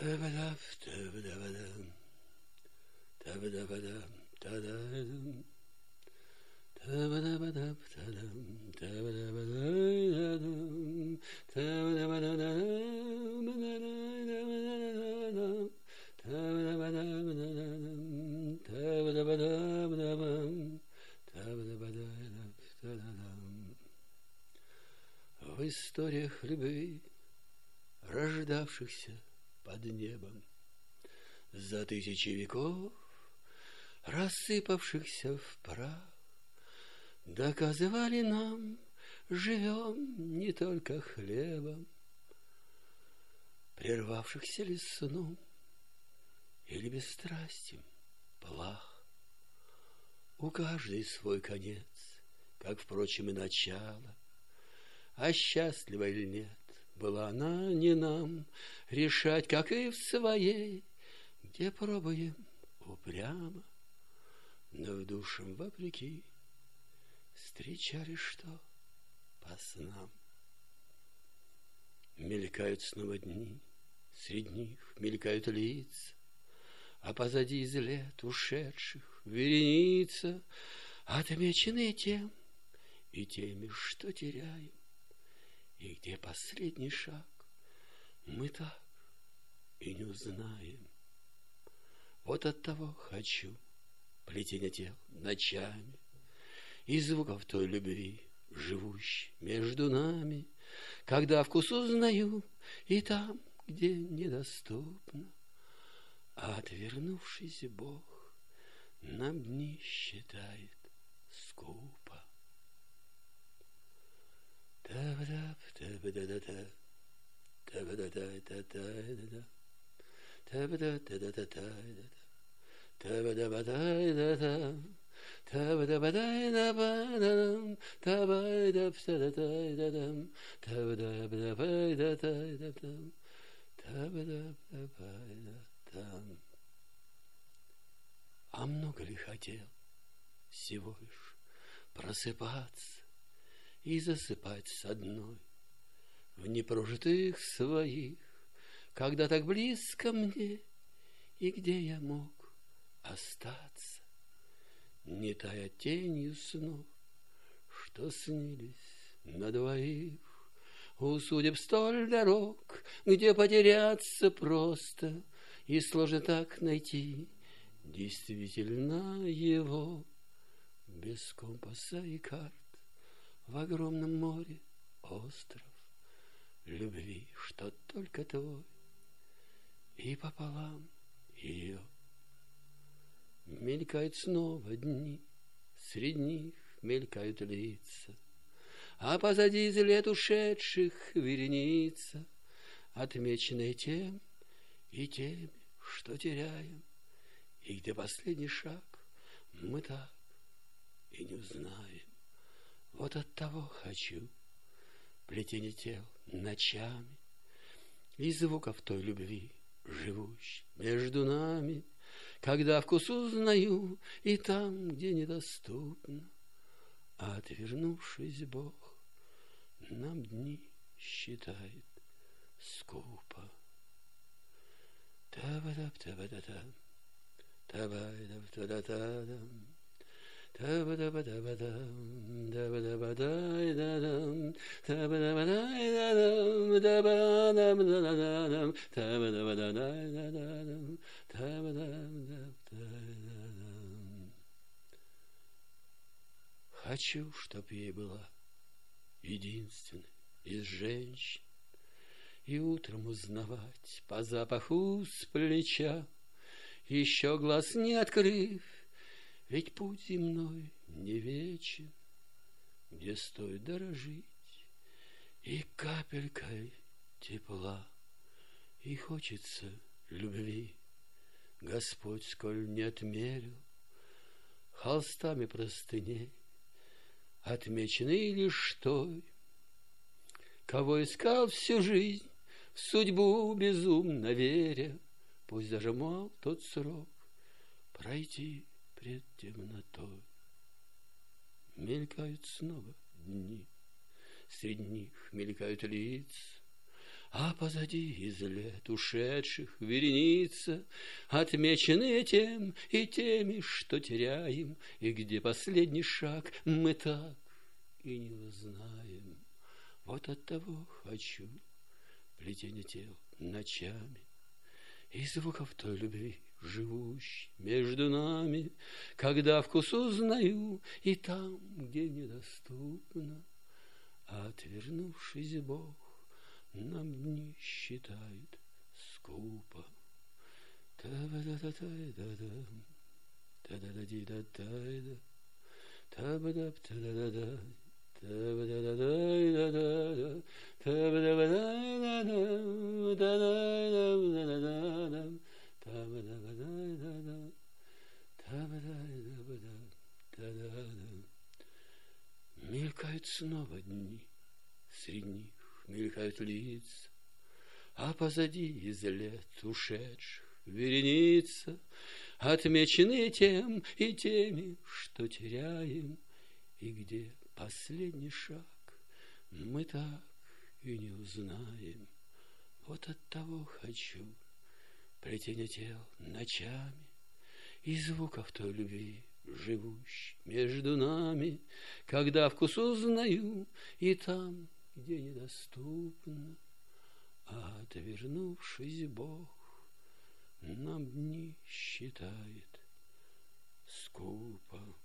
В историях любви, рождавшихся под небом, за тысячи веков, рассыпавшихся в прах, доказывали нам, живем не только хлебом, прервавшихся ли сном или бесстрастием плах. У каждой свой конец, как, впрочем, и начало, а счастлива или нет, была она не нам решать, как и в своей, где пробуем упрямо, но в душам вопреки встречали, что по снам. Мелькают снова дни, среди них мелькают лица, а позади из лет ушедших вереница, отмеченные тем и теми, что теряем. И где последний шаг, мы так и не узнаем. Вот оттого хочу плетения тел ночами и звуков той любви, живущей между нами, когда вкус узнаю и там, где недоступно, а отвернувшийся Бог нам дни считает скупо. А много ли хотел всего лишь просыпаться и засыпать с одной в непрожитых своих, когда так близко мне, и где я мог остаться, не тая тенью снов, что снились на двоих. У судеб столь дорог, где потеряться просто, и сложно так найти действительно его, без компаса и карт. В огромном море остров любви, что только твой, и пополам ее. Мелькают снова дни, среди них мелькают лица, а позади из лет ушедших вереница, отмеченные тем и теми, что теряем, и где последний шаг мы так и не узнаем. Вот оттого хочу плетение тел ночами и звуков той любви, живущей между нами, когда вкус узнаю и там, где недоступно, а отвернувшись Бог нам дни считает скупо. Та-ба-да-та-ба-да-та, та-ба-да-та-да-та-дам. Хочу, чтоб ей была единственной из женщин, и утром узнавать по запаху с плеча, еще глаз не открыв, ведь путь земной не вечен, где стоит дорожить и капелькой тепла, и хочется любви. Господь сколь не отмерил холстами простыней, отмеченный лишь той, кого искал всю жизнь, в судьбу безумно веря, пусть даже мал тот срок пройти пред темнотой. Мелькают снова дни, среди них мелькают лица, А позади из лет узшедших вереница, отмеченные тем и теми, что теряем, и где последний шаг мы так и не узнаем. Вот оттого хочу плетение тел ночами и звуков той любви, живущей между нами, когда вкус узнаю и там, где недоступно, а отвернувшись Бог нам дни считает скупо. Та-ба-да-да-тай-да-дам, та-да-да-ди-да-тай-да, та-ба-да-та-да-да-да, та-ба-да-да-дай-да-да-да, та-ба-да-ба-дай-да-дам, та-да-да-да-да-дам, та-ба-да-ба-дай-да-да, та-ба-дай-да-ба-да, та-да-да. Мелькают снова дни, среди них мелькают лица, а позади из лет ушедших вереница, отмеченные тем и теми, что теряем, и где последний шаг мы так и не узнаем. Вот оттого хочу плетение тел ночами и звуков той любви, живущей между нами, когда вкус узнаю и там, где недоступно, а отвернувшись Бог нам дни считает скупо.